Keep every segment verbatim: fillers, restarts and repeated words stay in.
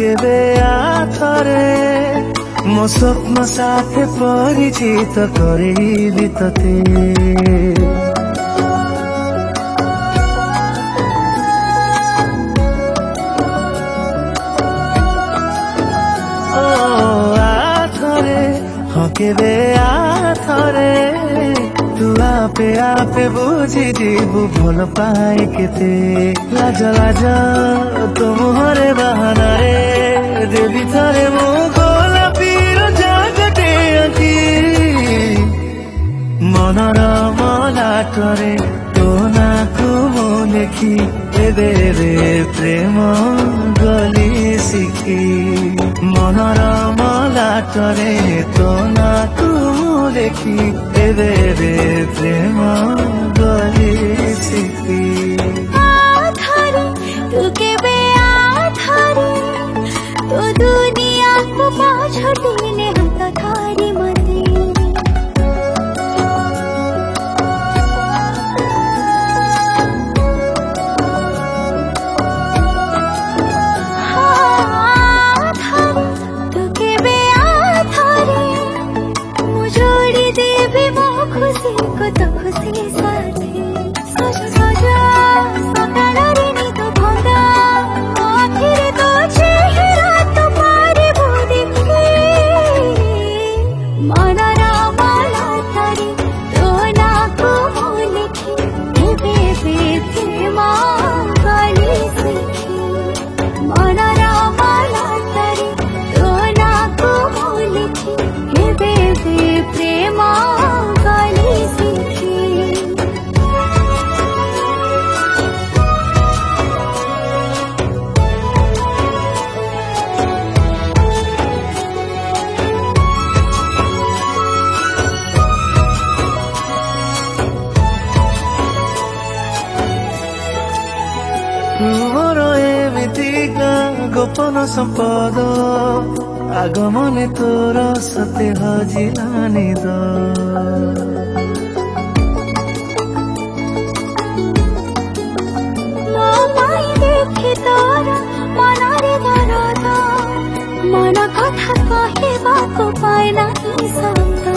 केबे आथरे मो स्वप्न साथे परिचित करेबी तते केबे आथरे तू आपे आपे बुझी जीवु भल पाए केते लाज लाज तो मुहरे बहाना रे देवी थरे मो गोलापीर जागटे आखि मनर मलाटरे तो नाकु मो लेखी एबे रे प्रेम गली शिखी मनर मलाटरे तो नाकु मो लेखी एबे रे प्रेम गली शिखी तू केबे आथरे तू दुनिया को पाछोटिले हाथ थारी मते खुशी को तो खुशी साथे सज सजा सकाळ रे नी तो भंगा आखिर तो चेहरा तो पारे बुदी मनरा माला तारी तो ना को लिखी एबे प्रेम गली शिखी मनरा माला तारी तो ना को लिखी एबे प्रेम तुमर एमितिका गोपन संपद आगमने तोर सते हजिलानी द देखि तोर मनरे दरद मन कथा कहबाको पाए नाही शब्द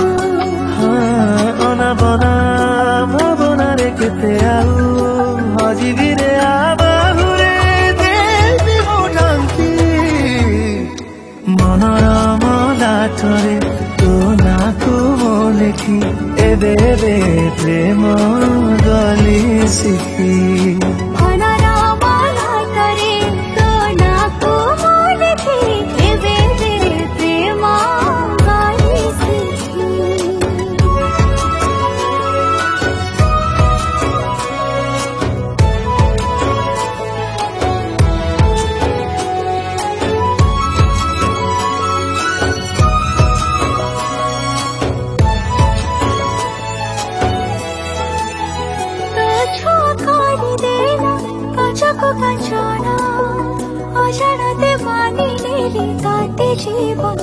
अनाबना भावनारे केते आउ हजिबी रे आबाहुरे देवी मोढांती मनर मलाटरे तो नाकु मो लेखी एबे रे प्रेम गली शिखी कंचना अजाणते मानिले ताते जीवन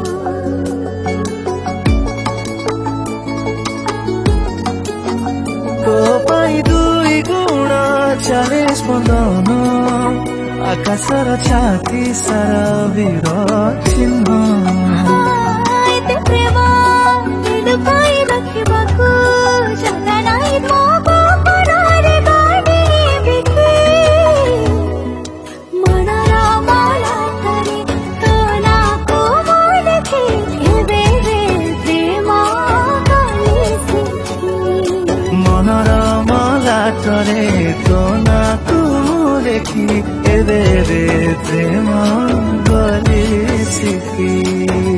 तो पाई दुई गुण चाले स्पंदन आकाशर छाती सारा वीर चिन्ह प्रेम पाई रखिबाकू जगह नाही मो तरे तो नाकु लेखी एबे रे प्रेम गली शिखी।